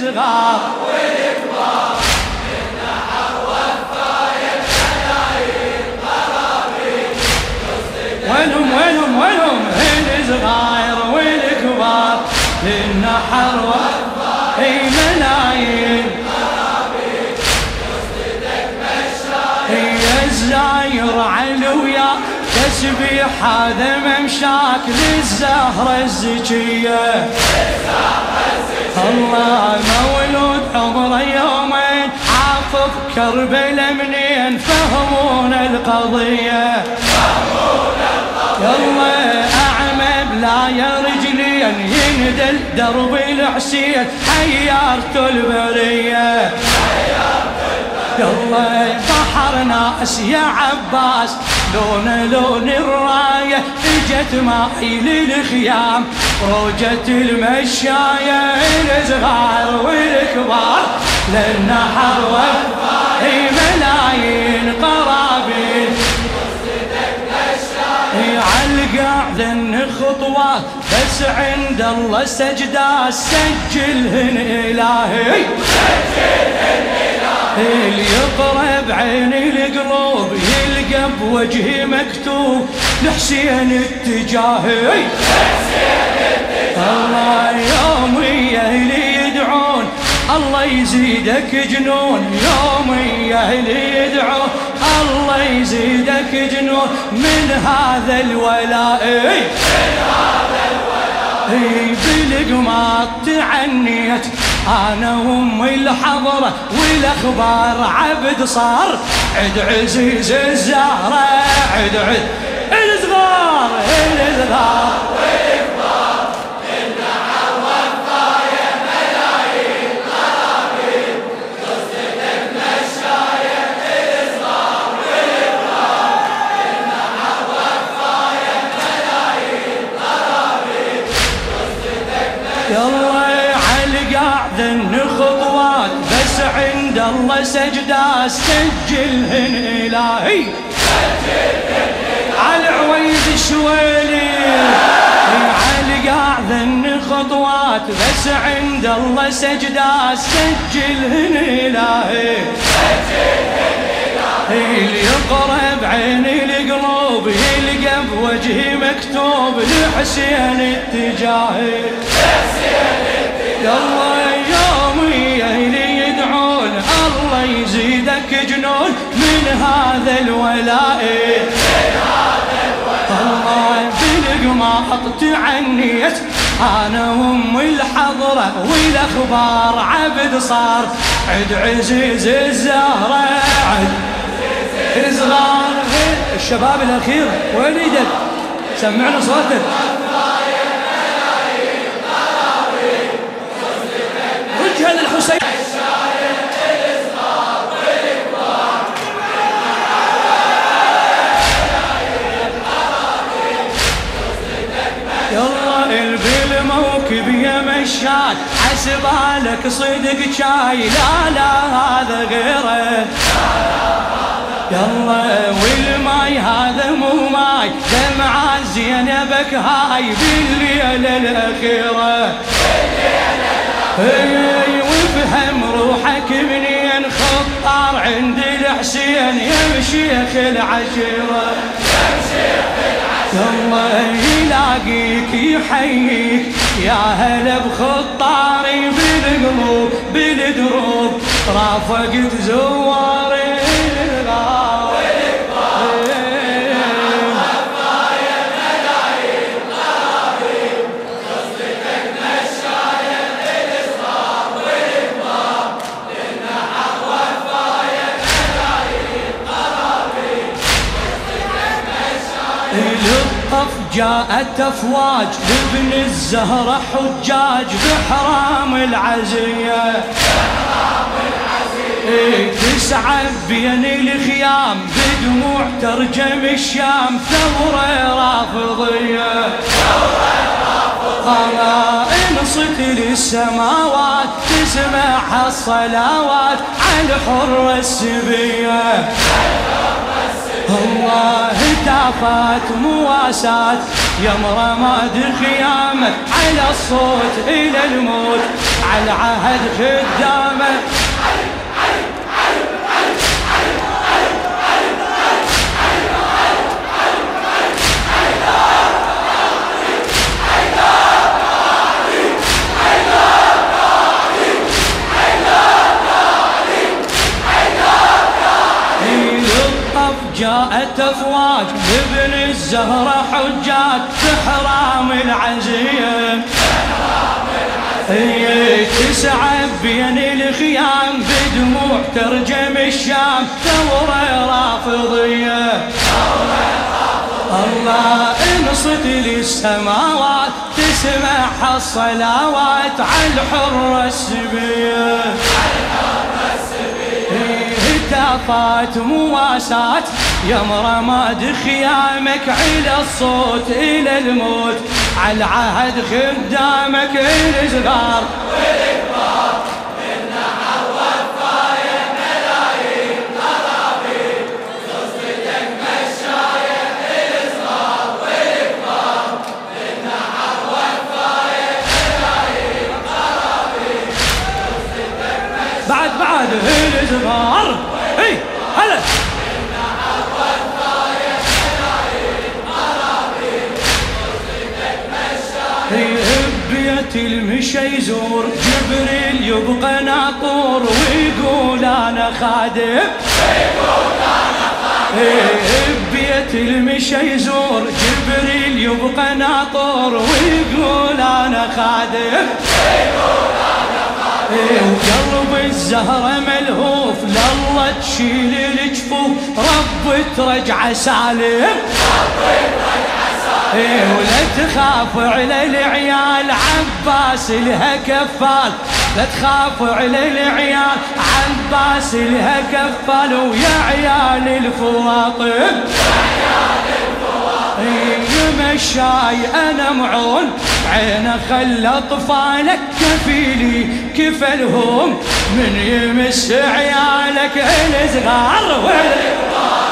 الصغار والكبار للنحر وفاية ملايين قرابين وينهم الصغار والكبار للنحر وفاية ملايين قرابين قصدك مشاية هي الزاير علويا تسبيح هذا ممشاك للزهرة الزكية الله مولود عمره يومين عاطف كربلاء منين فهمون القضية يلا أعمى بلا يا رجلين يندل درب الحسين حيرت البرية يلا بحر ناس يا عباس لون الراية اجت معي للخيام روجة المشاية الصغار والكبار للنحر وفاي ملايين قرابين عالقاعدة خطوات بس عند الله سجدة سجلهن إلهي اللي يقرب عيني القلوب يلقى بوجهي مكتوب لحسين التجاهي الله يومي اللي يدعون الله يزيدك جنون يومي اللي يدعون الله يزيدك جنون من هذا الولاء بالقماط تعنيت انا وامي الحضره والاخبار عبد صار عد عزيز الزهره عد الصغار والكبار للنحر وفاية ملايين قرابين قصدك مشاية الصغار والكبار للنحر وفاية ملايين قرابين قصدك يلا عالقاعدة خطوات بس عند الله سجدة سجلهن إلهي عالعويد شويلي عالقاعدة خطوات بس عند الله سجدة سجلهن إلهي اللي يقرب عيني القلوب يلقى بوجهي مكتوب لحسين التجاهي يلا يومي اللي يدعون الله يزيدك جنون من هذا الولاء الله بالقماط تعنيت انا وامي الحضره والاخبار عبد صار عد عزيز الزهره عد صغار الشباب الاخير وين يدك سمعنا صوتك وجه للحسين يلا بالموكب يا مشات حسبالك صدق شاي لا هذا غيره يلا والماي هذا مو ماي دمعة زينبك هاي بالليلة الأخيرة وافهم روحك منين خطار عند الحسين يا شيخ العشيرة يلا يلاقيك يحييك يا هلا بخطاري بالقلوب بالدروب رافقت زواري للطف جاءت أفواج لابن الزهرة حجاج بحرام العزية تسعى بين الخيام بدموع ترجم الشام ثورة رافضية انصت للسماوات تسمع الصلوات على الحرة السبية الله تافات مواساة يا مرماد خيامك على الصوت إلى الموت على عهد خدامه. جاءت أفواج لابن الزهرة حجاج بحرام العزيم، تسعى بين الخيام بدموع ترجم الشام ثورة رافضية. الله انصت للسماوات تسمع الصلوات على الحرة السبية. هتافات مواساة يا مرماد خيامك على الصوت إلى الموت، على عهد خدامك الصغار والكبار منا حوفايا ملايين قرابين قصتك مشاية الصغار والكبار منا حوفايا ملايين قرابين قصتك مشاية بعد الصغار اي هلا بيت المشي يزور جبريل يبقى ناطور ويقول انا خادم، بيت المشي يزور جبريل يبقى ناطور ويقول انا خادم، وقلب الزهرة ملهوف لله تشيل الجفوف رب ترجع سالم، ولا تخاف على العيال عباس لها كفال، لا تخاف على العيال عباس لها كفال، ويا عيال الفواطم مشاي انا معون عينه خلى اطفالك كفيلي كفلهم من يمس عيالك الصغار والكبار